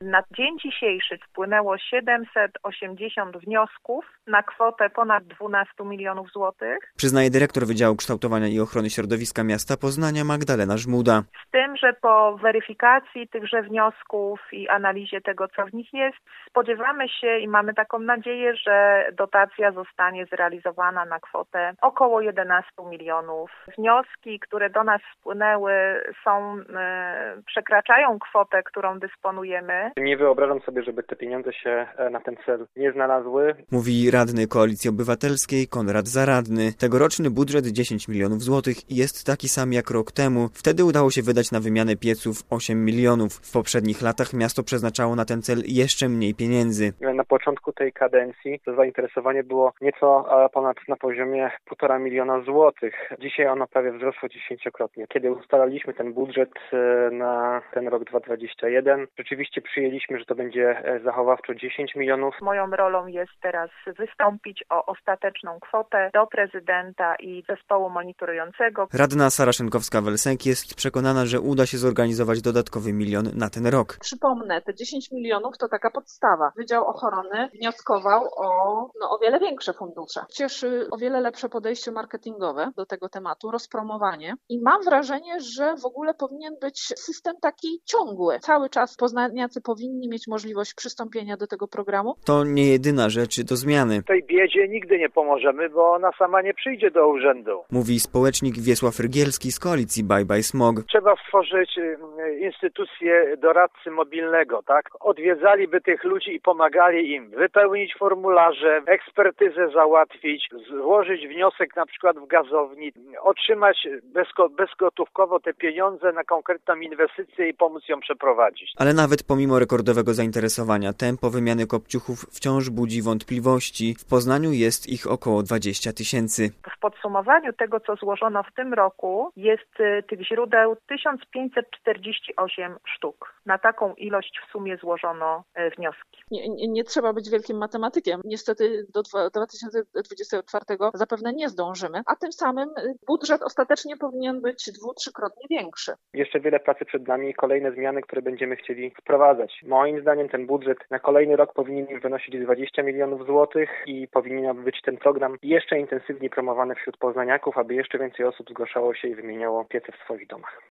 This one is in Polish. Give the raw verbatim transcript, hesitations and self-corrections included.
Na dzień dzisiejszy wpłynęło siedemset osiemdziesiąt wniosków na kwotę ponad dwanaście milionów złotych. Przyznaje dyrektor Wydziału Kształtowania i Ochrony Środowiska Miasta Poznania Magdalena Żmuda. Z tym, że po weryfikacji tychże wniosków i analizie tego, co w nich jest, spodziewamy się i mamy taką nadzieję, że dotacja zostanie zrealizowana na kwotę około jedenaście milionów. Wnioski, które do nas wpłynęły, są, e, przekraczają kwotę, którą dysponujemy. Nie wyobrażam sobie, żeby te pieniądze się na ten cel nie znalazły. Mówi radny Koalicji Obywatelskiej Konrad Zaradny. Tegoroczny budżet dziesięć milionów złotych jest taki sam jak rok temu. Wtedy udało się wydać na wymianę pieców osiem milionów. W poprzednich latach miasto przeznaczało na ten cel jeszcze mniej pieniędzy. Na początku tej kadencji to zainteresowanie było nieco ponad na poziomie półtora miliona złotych. Dzisiaj ono prawie wzrosło dziesięciokrotnie. Kiedy ustalaliśmy ten budżet na ten rok dwa tysiące dwudziesty pierwszy, rzeczywiście przyjęliśmy, że to będzie zachowawczo dziesięć milionów. Moją rolą jest teraz wystąpić o ostateczną kwotę do prezydenta i zespołu monitorującego. Radna Sara Szynkowska-Welsenk jest przekonana, że uda się zorganizować dodatkowy milion na ten rok. Przypomnę, te dziesięć milionów to taka podstawa. Wydział Ochrony wnioskował o, no, o wiele większe fundusze. Cieszy o wiele lepsze podejście marketingowe do tego tematu, rozpromowanie. I mam wrażenie, że w ogóle powinien być system taki ciągły. Cały czas poznaniacy powinni mieć możliwość przystąpienia do tego programu. To nie jedyna rzecz do zmiany. Tej biedzie nigdy nie pomożemy, bo ona sama nie przyjdzie do urzędu. Mówi społecznik Wiesław Rygielski z koalicji Bye Bye Smog. Trzeba stworzyć instytucję doradcy mobilnego, tak? Odwiedzaliby tych ludzi i pomagali im wypełnić formularze, ekspertyzę załatwić, złożyć wniosek na przykład w gazowni, otrzymać bezko, bezgotówkowo te pieniądze na konkretną inwestycję i pomóc ją przeprowadzić. Ale nawet pomimo rekordowego zainteresowania tempo wymiany kopciuchów wciąż budzi wątpliwości. W Poznaniu jest ich około dwadzieścia tysięcy. W podsumowaniu tego, co złożono w tym roku, jest y, tych źródeł tysiąc pięćset czterdzieści osiem sztuk. Na taką ilość w sumie złożono y, wnioski. Nie, nie, nie trzeba być wielkim matematykiem. Niestety do dwa tysiące dwudziestego czwartego zapewne nie zdążymy, a tym samym budżet ostatecznie powinien być dwu, trzykrotnie większy. Jeszcze wiele pracy przed nami i kolejne zmiany, które będziemy chcieli wprowadzać. Moim zdaniem ten budżet na kolejny rok powinien wynosić dwadzieścia milionów złotych i powinien być ten program jeszcze intensywniej promowany wśród poznaniaków, aby jeszcze więcej osób zgłaszało się i wymieniało piece w swoich domach.